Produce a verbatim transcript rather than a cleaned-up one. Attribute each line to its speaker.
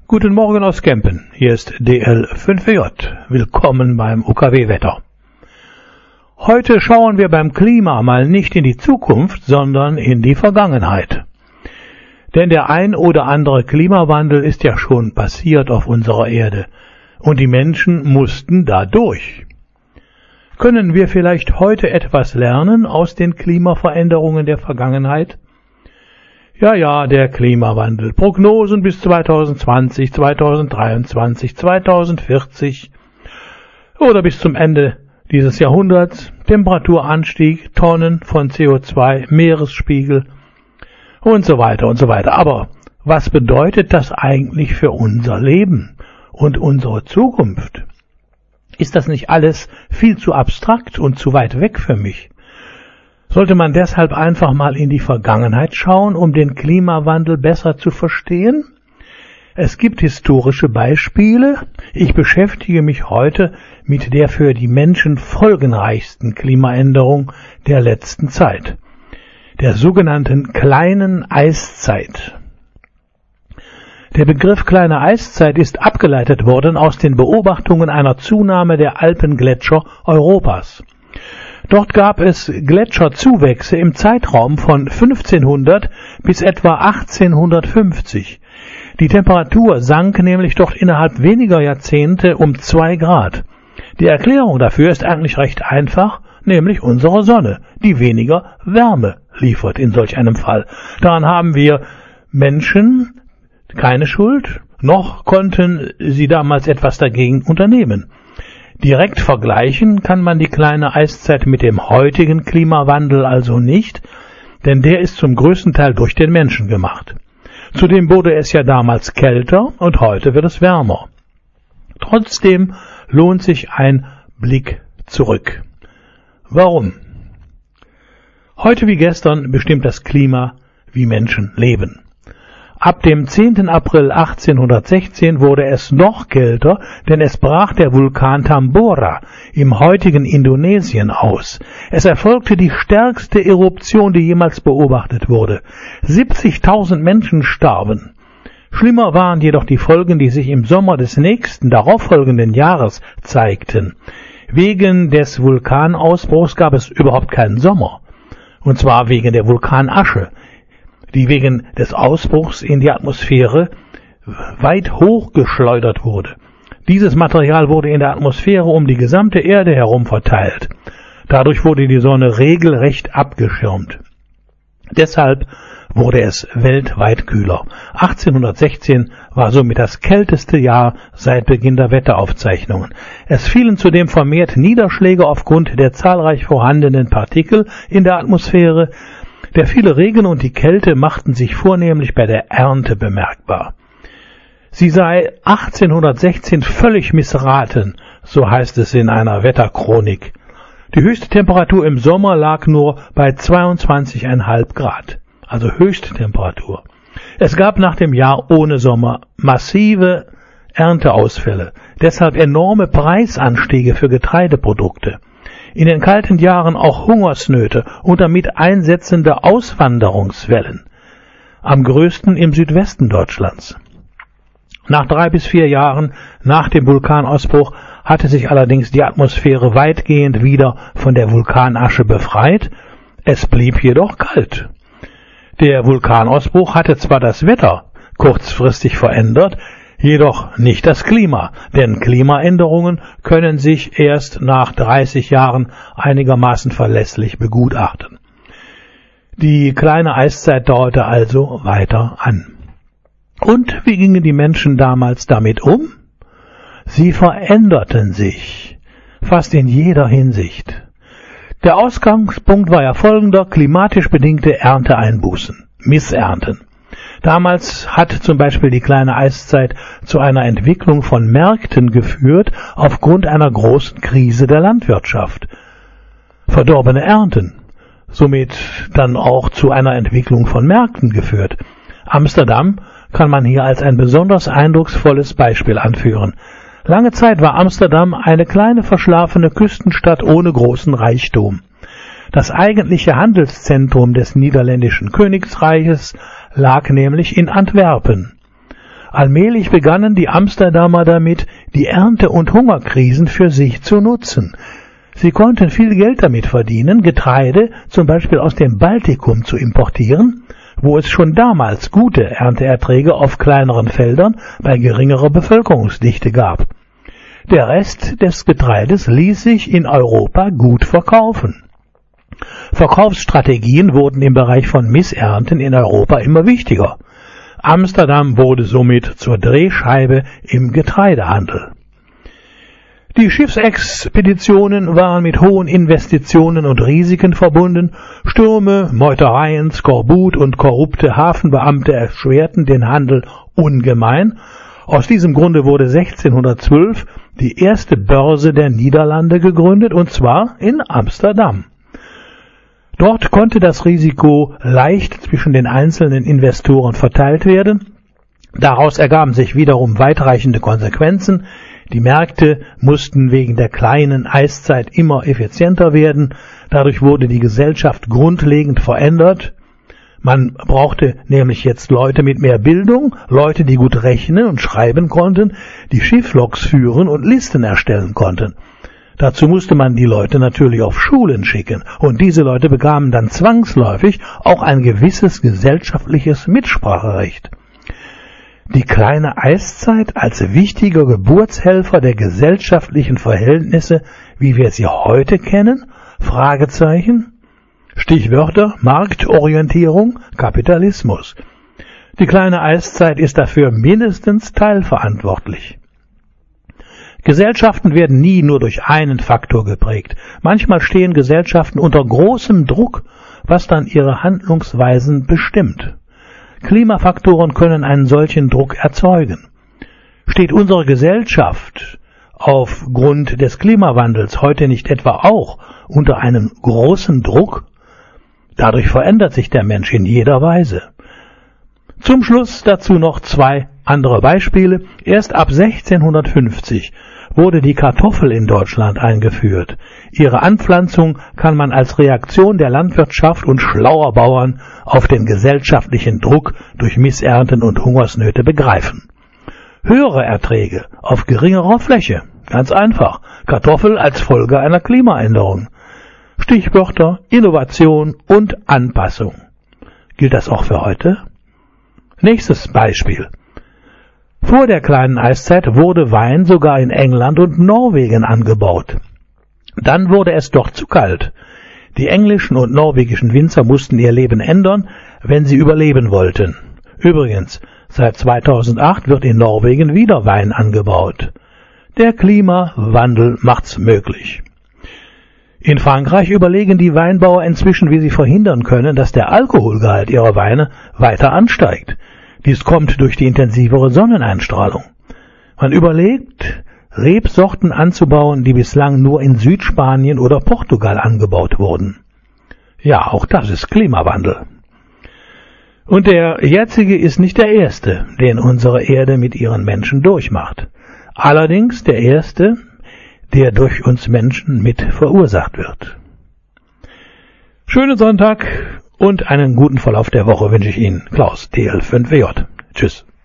Speaker 1: Guten Morgen aus Kempen, hier ist D L fünf W J. Willkommen beim U K W-Wetter. Heute schauen wir beim Klima mal nicht in die Zukunft, sondern in die Vergangenheit. Denn der ein oder andere Klimawandel ist ja schon passiert auf unserer Erde und die Menschen mussten da durch. Können wir vielleicht heute etwas lernen aus den Klimaveränderungen der Vergangenheit? Ja, ja, der Klimawandel. Prognosen bis zweitausendzwanzig, zweitausenddreiundzwanzig, zweitausendvierzig oder bis zum Ende dieses Jahrhunderts. Temperaturanstieg, Tonnen von C O zwei, Meeresspiegel und so weiter und so weiter. Aber was bedeutet das eigentlich für unser Leben und unsere Zukunft? Ist das nicht alles viel zu abstrakt und zu weit weg für mich? Sollte man deshalb einfach mal in die Vergangenheit schauen, um den Klimawandel besser zu verstehen? Es gibt historische Beispiele. Ich beschäftige mich heute mit der für die Menschen folgenreichsten Klimaänderung der letzten Zeit, der sogenannten kleinen Eiszeit. Der Begriff kleine Eiszeit ist abgeleitet worden aus den Beobachtungen einer Zunahme der Alpengletscher Europas. Dort gab es Gletscherzuwächse im Zeitraum von fünfzehnhundert bis etwa achtzehnhundertfünfzig. Die Temperatur sank nämlich dort innerhalb weniger Jahrzehnte um zwei Grad. Die Erklärung dafür ist eigentlich recht einfach, nämlich unsere Sonne, die weniger Wärme liefert in solch einem Fall. Daran haben wir Menschen keine Schuld, noch konnten sie damals etwas dagegen unternehmen. Direkt vergleichen kann man die kleine Eiszeit mit dem heutigen Klimawandel also nicht, denn der ist zum größten Teil durch den Menschen gemacht. Zudem wurde es ja damals kälter und heute wird es wärmer. Trotzdem lohnt sich ein Blick zurück. Warum? Heute wie gestern bestimmt das Klima, wie Menschen leben. Ab dem zehnten April achtzehnhundertsechzehn wurde es noch kälter, denn es brach der Vulkan Tambora im heutigen Indonesien aus. Es erfolgte die stärkste Eruption, die jemals beobachtet wurde. siebzigtausend Menschen starben. Schlimmer waren jedoch die Folgen, die sich im Sommer des nächsten, darauffolgenden Jahres zeigten. Wegen des Vulkanausbruchs gab es überhaupt keinen Sommer, und zwar wegen der Vulkanasche, die wegen des Ausbruchs in die Atmosphäre weit hochgeschleudert wurde. Dieses Material wurde in der Atmosphäre um die gesamte Erde herum verteilt. Dadurch wurde die Sonne regelrecht abgeschirmt. Deshalb wurde es weltweit kühler. achtzehnhundertsechzehn war somit das kälteste Jahr seit Beginn der Wetteraufzeichnungen. Es fielen zudem vermehrt Niederschläge aufgrund der zahlreich vorhandenen Partikel in der Atmosphäre. Der viele Regen und die Kälte machten sich vornehmlich bei der Ernte bemerkbar. Sie sei achtzehnhundertsechzehn völlig missraten, so heißt es in einer Wetterchronik. Die höchste Temperatur im Sommer lag nur bei zweiundzwanzig Komma fünf Grad, also Höchsttemperatur. Es gab nach dem Jahr ohne Sommer massive Ernteausfälle, deshalb enorme Preisanstiege für Getreideprodukte. In den kalten Jahren auch Hungersnöte und damit einsetzende Auswanderungswellen, am größten im Südwesten Deutschlands. Nach drei bis vier Jahren nach dem Vulkanausbruch hatte sich allerdings die Atmosphäre weitgehend wieder von der Vulkanasche befreit, es blieb jedoch kalt. Der Vulkanausbruch hatte zwar das Wetter kurzfristig verändert, jedoch nicht das Klima, denn Klimaänderungen können sich erst nach dreißig Jahren einigermaßen verlässlich begutachten. Die kleine Eiszeit dauerte also weiter an. Und wie gingen die Menschen damals damit um? Sie veränderten sich, fast in jeder Hinsicht. Der Ausgangspunkt war ja folgender: klimatisch bedingte Ernteeinbußen, Missernten. Damals hat zum Beispiel die kleine Eiszeit zu einer Entwicklung von Märkten geführt, aufgrund einer großen Krise der Landwirtschaft. Verdorbene Ernten, somit dann auch zu einer Entwicklung von Märkten geführt. Amsterdam kann man hier als ein besonders eindrucksvolles Beispiel anführen. Lange Zeit war Amsterdam eine kleine verschlafene Küstenstadt ohne großen Reichtum. Das eigentliche Handelszentrum des niederländischen Königsreiches lag nämlich in Antwerpen. Allmählich begannen die Amsterdamer damit, die Ernte- und Hungerkrisen für sich zu nutzen. Sie konnten viel Geld damit verdienen, Getreide zum Beispiel aus dem Baltikum zu importieren, wo es schon damals gute Ernteerträge auf kleineren Feldern bei geringerer Bevölkerungsdichte gab. Der Rest des Getreides ließ sich in Europa gut verkaufen. Verkaufsstrategien wurden im Bereich von Missernten in Europa immer wichtiger. Amsterdam wurde somit zur Drehscheibe im Getreidehandel. Die Schiffsexpeditionen waren mit hohen Investitionen und Risiken verbunden. Stürme, Meutereien, Skorbut und korrupte Hafenbeamte erschwerten den Handel ungemein. Aus diesem Grunde wurde sechzehnhundertzwölf die erste Börse der Niederlande gegründet, und zwar in Amsterdam. Dort konnte das Risiko leicht zwischen den einzelnen Investoren verteilt werden. Daraus ergaben sich wiederum weitreichende Konsequenzen. Die Märkte mussten wegen der kleinen Eiszeit immer effizienter werden. Dadurch wurde die Gesellschaft grundlegend verändert. Man brauchte nämlich jetzt Leute mit mehr Bildung, Leute, die gut rechnen und schreiben konnten, die Schiffloks führen und Listen erstellen konnten. Dazu musste man die Leute natürlich auf Schulen schicken, und diese Leute bekamen dann zwangsläufig auch ein gewisses gesellschaftliches Mitspracherecht. Die kleine Eiszeit als wichtiger Geburtshelfer der gesellschaftlichen Verhältnisse, wie wir sie heute kennen? Fragezeichen. Stichwörter: Marktorientierung, Kapitalismus. Die kleine Eiszeit ist dafür mindestens teilverantwortlich. Gesellschaften werden nie nur durch einen Faktor geprägt. Manchmal stehen Gesellschaften unter großem Druck, was dann ihre Handlungsweisen bestimmt. Klimafaktoren können einen solchen Druck erzeugen. Steht unsere Gesellschaft aufgrund des Klimawandels heute nicht etwa auch unter einem großen Druck? Dadurch verändert sich der Mensch in jeder Weise. Zum Schluss dazu noch zwei andere Beispiele. Erst ab sechzehnhundertfünfzig wurde die Kartoffel in Deutschland eingeführt. Ihre Anpflanzung kann man als Reaktion der Landwirtschaft und schlauer Bauern auf den gesellschaftlichen Druck durch Missernten und Hungersnöte begreifen. Höhere Erträge auf geringerer Fläche. Ganz einfach. Kartoffel als Folge einer Klimaänderung. Stichwörter: Innovation und Anpassung. Gilt das auch für heute? Nächstes Beispiel. Vor der kleinen Eiszeit wurde Wein sogar in England und Norwegen angebaut. Dann wurde es dort zu kalt. Die englischen und norwegischen Winzer mussten ihr Leben ändern, wenn sie überleben wollten. Übrigens, seit zweitausendacht wird in Norwegen wieder Wein angebaut. Der Klimawandel macht's möglich. In Frankreich überlegen die Weinbauer inzwischen, wie sie verhindern können, dass der Alkoholgehalt ihrer Weine weiter ansteigt. Dies kommt durch die intensivere Sonneneinstrahlung. Man überlegt, Rebsorten anzubauen, die bislang nur in Südspanien oder Portugal angebaut wurden. Ja, auch das ist Klimawandel. Und der jetzige ist nicht der erste, den unsere Erde mit ihren Menschen durchmacht. Allerdings der erste, der durch uns Menschen mit verursacht wird. Schönen Sonntag und einen guten Verlauf der Woche wünsche ich Ihnen. Klaus, D L fünf W J. Tschüss.